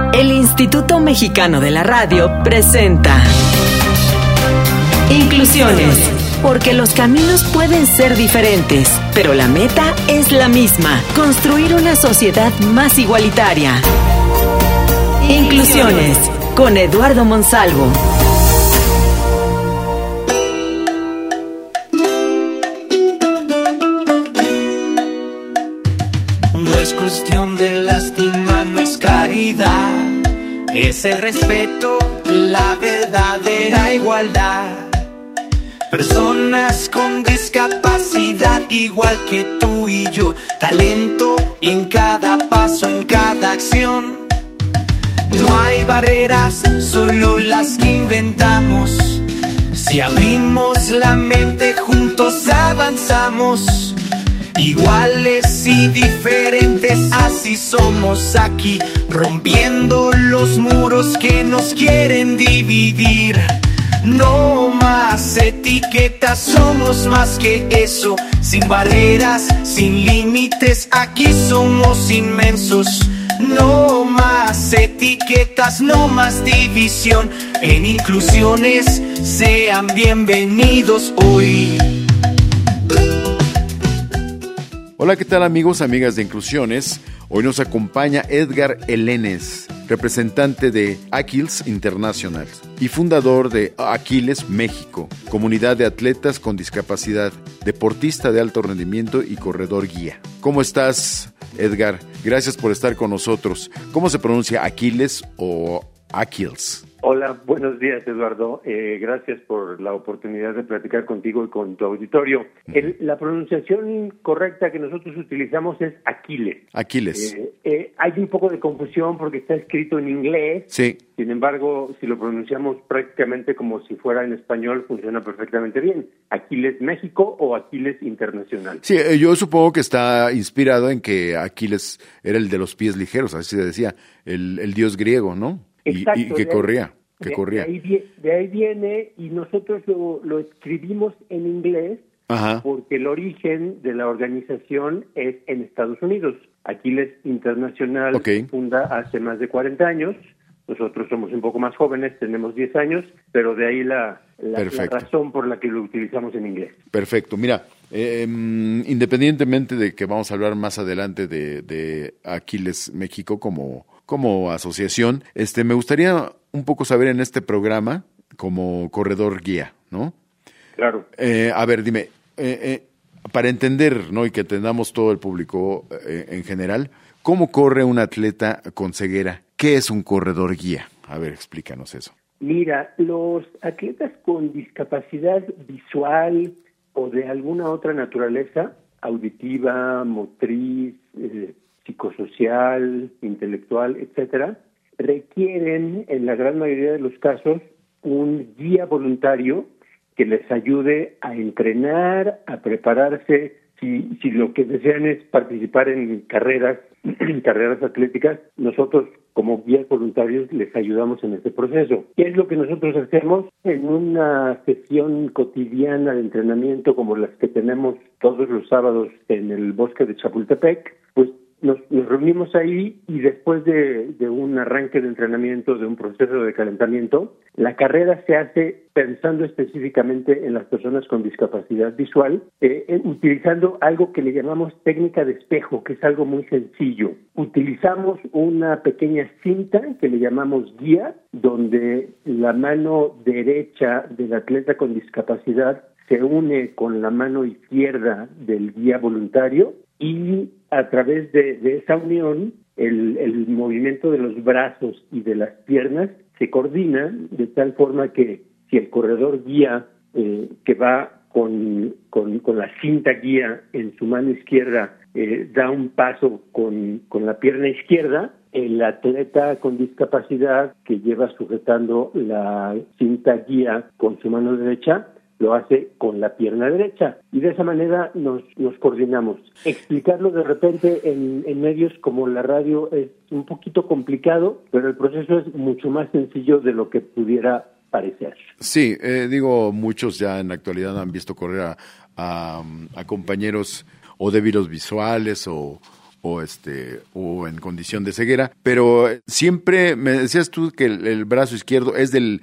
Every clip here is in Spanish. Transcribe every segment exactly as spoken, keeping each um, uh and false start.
El Instituto Mexicano de la Radio presenta Inclusiones, porque los caminos pueden ser diferentes, pero la meta es la misma: construir una sociedad más igualitaria. Inclusiones, con Eduardo Monsalvo. No es cuestión de lástima, no es caridad, es el respeto, la verdadera igualdad. Personas con discapacidad igual que tú y yo, talento en cada paso, en cada acción. No hay barreras, solo las que inventamos. Si abrimos la mente, juntos avanzamos. Iguales y diferentes, así somos aquí, rompiendo los muros que nos quieren dividir. No más etiquetas, somos más que eso. Sin barreras, sin límites, aquí somos inmensos. No más etiquetas, no más división. En Inclusiones, sean bienvenidos hoy. Hola, ¿qué tal amigos, amigas de Inclusiones? Hoy nos acompaña Edgar Elenes, representante de Aquiles International y fundador de Aquiles México, comunidad de atletas con discapacidad, deportista de alto rendimiento y corredor guía. ¿Cómo estás, Edgar? Gracias por estar con nosotros. ¿Cómo se pronuncia, Aquiles o Aquiles? Hola, buenos días, Eduardo. Eh, gracias por la oportunidad de platicar contigo y con tu auditorio. El, la pronunciación correcta que nosotros utilizamos es Aquiles. Aquiles. Eh, eh, hay un poco de confusión porque está escrito en inglés. Sí. Sin embargo, si lo pronunciamos prácticamente como si fuera en español, funciona perfectamente bien. Aquiles México o Aquiles Internacional. Sí, yo supongo que está inspirado en que Aquiles era el de los pies ligeros, así se decía, el, el dios griego, ¿no? Exacto, y, y que de corría, ahí, que de, corría. De ahí, de ahí viene, y nosotros lo, lo escribimos en inglés. Ajá. Porque el origen de la organización es en Estados Unidos. Aquiles Internacional okay. se funda hace más de cuarenta años. Nosotros somos un poco más jóvenes, tenemos diez años, pero de ahí la, la, la razón por la que lo utilizamos en inglés. Perfecto. Mira, eh, independientemente de que vamos a hablar más adelante de, de Aquiles México como, como asociación, este, me gustaría un poco saber en este programa como corredor guía, ¿no? Claro. Eh, a ver, dime, eh, eh, para entender, ¿no? Y que entendamos todo el público eh, en general, ¿cómo corre un atleta con ceguera? ¿Qué es un corredor guía? A ver, explícanos eso. Mira, los atletas con discapacidad visual o de alguna otra naturaleza, auditiva, motriz, eh, psicosocial, intelectual, etcétera, requieren, en la gran mayoría de los casos, un guía voluntario que les ayude a entrenar, a prepararse. Si, si lo que desean es participar en carreras, en carreras atléticas, nosotros como guías voluntarios les ayudamos en este proceso. ¿Qué es lo que nosotros hacemos? En una sesión cotidiana de entrenamiento como las que tenemos todos los sábados en el bosque de Chapultepec, pues Nos, nos reunimos ahí y después de, de un arranque de entrenamiento, de un proceso de calentamiento, la carrera se hace pensando específicamente en las personas con discapacidad visual, eh, eh, utilizando algo que le llamamos técnica de espejo, que es algo muy sencillo. Utilizamos una pequeña cinta que le llamamos guía, donde la mano derecha del atleta con discapacidad se une con la mano izquierda del guía voluntario y a través de, de esa unión, el, el movimiento de los brazos y de las piernas se coordina de tal forma que si el corredor guía eh, que va con, con, con la cinta guía en su mano izquierda eh, da un paso con, con la pierna izquierda, el atleta con discapacidad que lleva sujetando la cinta guía con su mano derecha lo hace con la pierna derecha y de esa manera nos, nos coordinamos. Explicarlo de repente en, en medios como la radio es un poquito complicado, pero el proceso es mucho más sencillo de lo que pudiera parecer. Sí, eh, digo, muchos ya en la actualidad han visto correr a, a, a compañeros o débiles visuales o, o este o en condición de ceguera, pero siempre me decías tú que el, el brazo izquierdo es del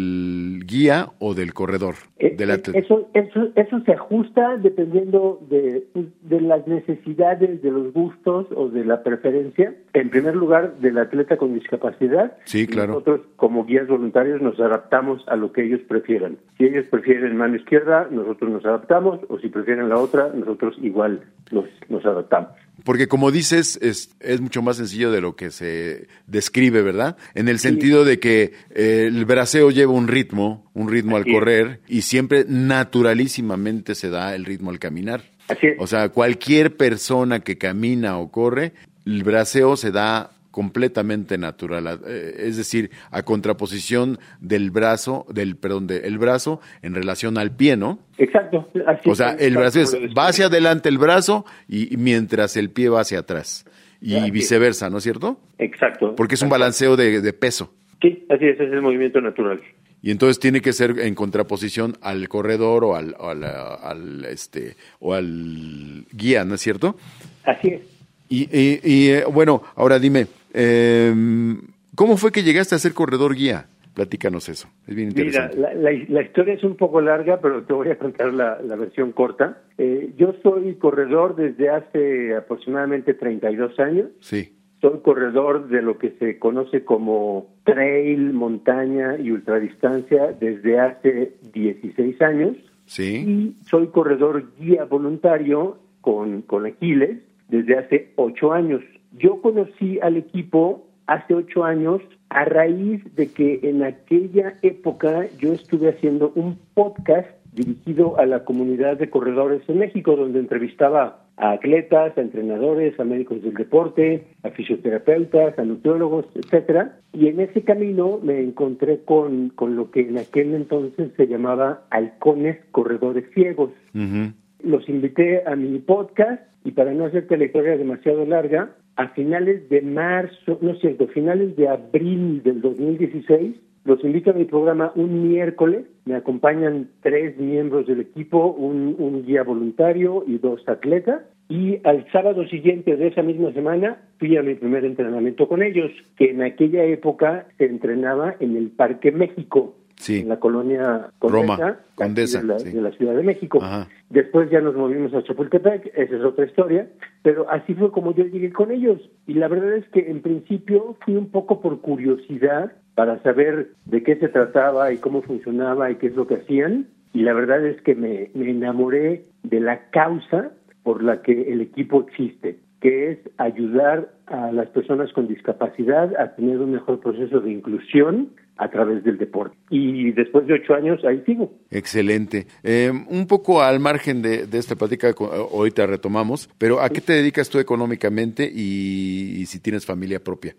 del guía o del corredor, eh, del atleta. Eso, eso, eso se ajusta dependiendo de, de las necesidades, de los gustos o de la preferencia. En primer lugar, del atleta con discapacidad. Sí, claro. Nosotros, como guías voluntarios, nos adaptamos a lo que ellos prefieran. Si ellos prefieren mano izquierda, nosotros nos adaptamos, o si prefieren la otra, nosotros igual nos, nos adaptamos. Porque como dices, es, es mucho más sencillo de lo que se describe, ¿verdad? En el sentido sí. de que eh, el braceo lleva un ritmo, un ritmo Así al correr, es. y siempre naturalísimamente se da el ritmo al caminar. Así es. O sea, cualquier persona que camina o corre, el braceo se da completamente natural, eh, es decir, a contraposición del brazo, del perdón, del brazo en relación al pie, ¿no? Exacto. Así o sea, el brazo es, va hacia adelante el brazo y, y mientras el pie va hacia atrás y así viceversa, ¿no es cierto? Exacto. Porque es un balanceo de, de peso. Sí, así es, ese es el movimiento natural. Y entonces tiene que ser en contraposición al corredor o al, o al, al este o al guía, ¿no es cierto? Así es. Y, y, y eh, bueno, ahora dime, eh, ¿cómo fue que llegaste a ser corredor guía? Platícanos eso, es bien interesante. Mira, la, la, la historia es un poco larga, pero te voy a contar la, la versión corta. Eh, yo soy corredor desde hace aproximadamente treinta y dos años. Sí. Soy corredor de lo que se conoce como trail, montaña y ultradistancia desde hace dieciséis años. Sí. Y soy corredor guía voluntario con, con Aquiles desde hace ocho años. Yo conocí al equipo hace ocho años a raíz de que en aquella época yo estuve haciendo un podcast dirigido a la comunidad de corredores en México, donde entrevistaba a atletas, a entrenadores, a médicos del deporte, a fisioterapeutas, a nutriólogos, etcétera. Y en ese camino me encontré con, con lo que en aquel entonces se llamaba halcones corredores ciegos. Uh-huh. Los invité a mi podcast y para no hacerte la historia demasiado larga, a finales de marzo, no es cierto, finales de abril del dos mil dieciséis, los invito a mi programa un miércoles. Me acompañan tres miembros del equipo, un, un guía voluntario y dos atletas. Y al sábado siguiente de esa misma semana fui a mi primer entrenamiento con ellos, que en aquella época se entrenaba en el Parque México. Sí. En la colonia Condesa, Roma, Condesa de, la, sí. de la Ciudad de México. Ajá. Después ya nos movimos a Chapultepec, esa es otra historia, pero así fue como yo llegué con ellos. Y la verdad es que en principio fui un poco por curiosidad para saber de qué se trataba y cómo funcionaba y qué es lo que hacían. Y la verdad es que me, me enamoré de la causa por la que el equipo existe, que es ayudar a las personas con discapacidad a tener un mejor proceso de inclusión a través del deporte. Y después de ocho años, ahí sigo. Excelente. Eh, un poco al margen de, de esta plática, ahorita retomamos, pero ¿a qué te dedicas tú económicamente y, y si tienes familia propia?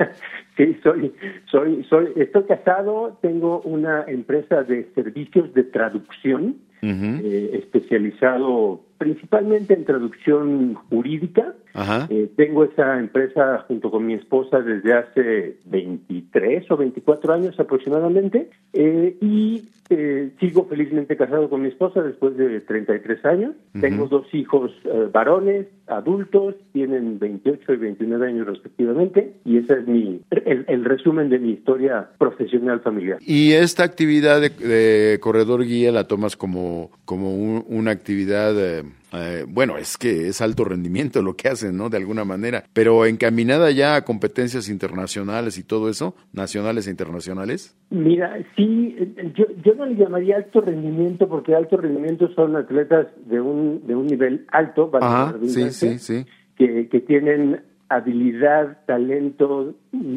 Sí, soy, soy, soy, estoy casado, tengo una empresa de servicios de traducción, uh-huh. eh, especializado principalmente en traducción jurídica. Ajá. Eh, tengo esa empresa junto con mi esposa desde hace veintitrés o veinticuatro años aproximadamente, eh, y eh, sigo felizmente casado con mi esposa después de treinta y tres años. Uh-huh. Tengo dos hijos eh, varones, adultos, tienen veintiocho y veintinueve años respectivamente, y ese es mi el, el resumen de mi historia profesional familiar. ¿Y esta actividad de, de corredor guía la tomas como, como un, una actividad... Eh... Eh, bueno, es que es alto rendimiento lo que hacen, ¿no? De alguna manera, pero encaminada ya a competencias internacionales y todo eso, nacionales e internacionales. Mira, sí, yo, yo no le llamaría alto rendimiento porque alto rendimiento son atletas de un de un nivel alto, Ajá, sí, sí, sí. Que, que tienen habilidad, talento,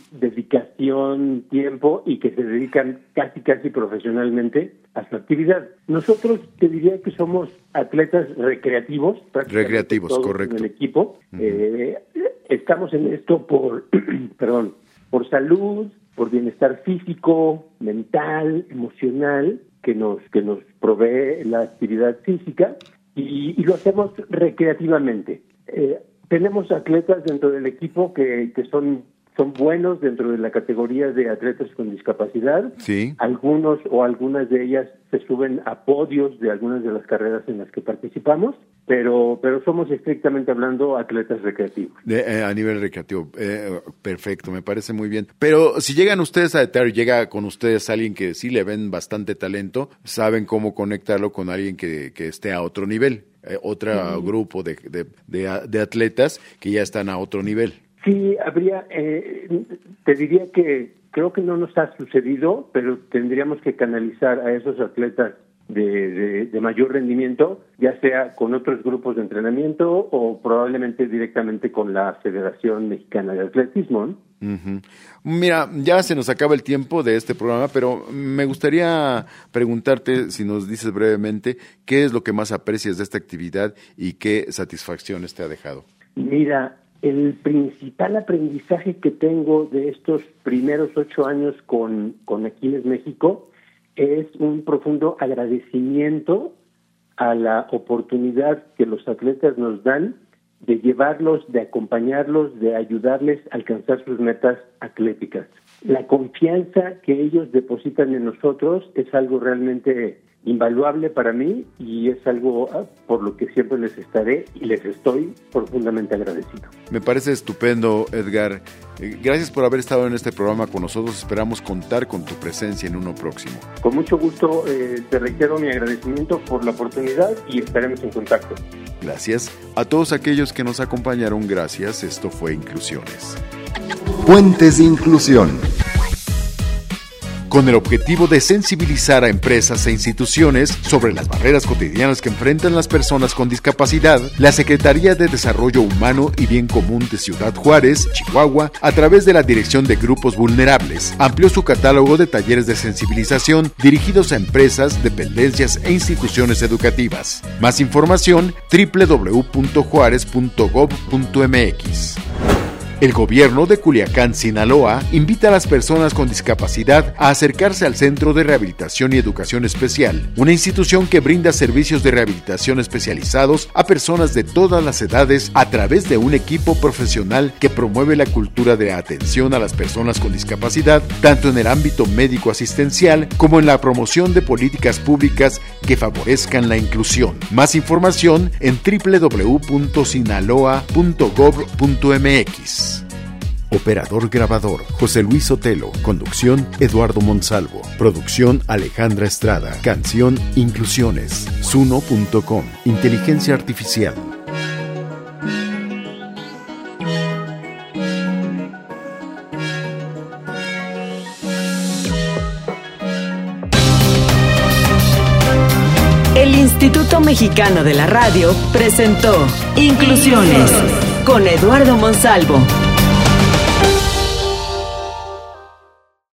dedicación, tiempo y que se dedican casi casi profesionalmente a su actividad. Nosotros te diría que somos atletas recreativos, recreativos, todos correcto. En el equipo Uh-huh. eh, estamos en esto por, perdón, por salud, por bienestar físico, mental, emocional que nos que nos provee la actividad física y, y lo hacemos recreativamente. Eh, Tenemos atletas dentro del equipo que, que son son buenos dentro de la categoría de atletas con discapacidad. Sí. Algunos o algunas de ellas se suben a podios de algunas de las carreras en las que participamos, pero pero somos estrictamente hablando atletas recreativos. De, eh, a nivel recreativo, eh, perfecto, me parece muy bien. Pero si llegan ustedes a Etario, llega con ustedes alguien que sí le ven bastante talento, saben cómo conectarlo con alguien que, que esté a otro nivel, eh, otro uh-huh. grupo de, de, de, de atletas que ya están a otro nivel. Sí, habría, eh, te diría que creo que no nos ha sucedido, pero tendríamos que canalizar a esos atletas de, de, de mayor rendimiento, ya sea con otros grupos de entrenamiento o probablemente directamente con la Federación Mexicana de Atletismo, ¿no? Uh-huh. Mira, ya se nos acaba el tiempo de este programa, pero me gustaría preguntarte, si nos dices brevemente, ¿qué es lo que más aprecias de esta actividad y qué satisfacciones te ha dejado? Mira, el principal aprendizaje que tengo de estos primeros ocho años con, con Aquiles México es un profundo agradecimiento a la oportunidad que los atletas nos dan de llevarlos, de acompañarlos, de ayudarles a alcanzar sus metas atléticas. La confianza que ellos depositan en nosotros es algo realmente invaluable para mí y es algo por lo que siempre les estaré y les estoy profundamente agradecido. Me parece estupendo, Edgar. Gracias por haber estado en este programa con nosotros. Esperamos contar con tu presencia en uno próximo. Con mucho gusto, eh, te reitero mi agradecimiento por la oportunidad y estaremos en contacto. Gracias. A todos aquellos que nos acompañaron, gracias. Esto fue Inclusiones. Puentes de Inclusión. Con el objetivo de sensibilizar a empresas e instituciones sobre las barreras cotidianas que enfrentan las personas con discapacidad, la Secretaría de Desarrollo Humano y Bien Común de Ciudad Juárez, Chihuahua, a través de la Dirección de Grupos Vulnerables, amplió su catálogo de talleres de sensibilización dirigidos a empresas, dependencias e instituciones educativas. Más información, doble u doble u doble u punto juárez punto gob punto eme equis. El gobierno de Culiacán, Sinaloa, invita a las personas con discapacidad a acercarse al Centro de Rehabilitación y Educación Especial, una institución que brinda servicios de rehabilitación especializados a personas de todas las edades a través de un equipo profesional que promueve la cultura de atención a las personas con discapacidad, tanto en el ámbito médico-asistencial como en la promoción de políticas públicas que favorezcan la inclusión. Más información en doble u doble u doble u punto sinaloa punto gob punto eme equis. Operador grabador, José Luis Sotelo. Conducción, Eduardo Monsalvo. Producción, Alejandra Estrada. Canción, Inclusiones. Suno punto com. Inteligencia Artificial. El Instituto Mexicano de la Radio presentó Inclusiones con Eduardo Monsalvo.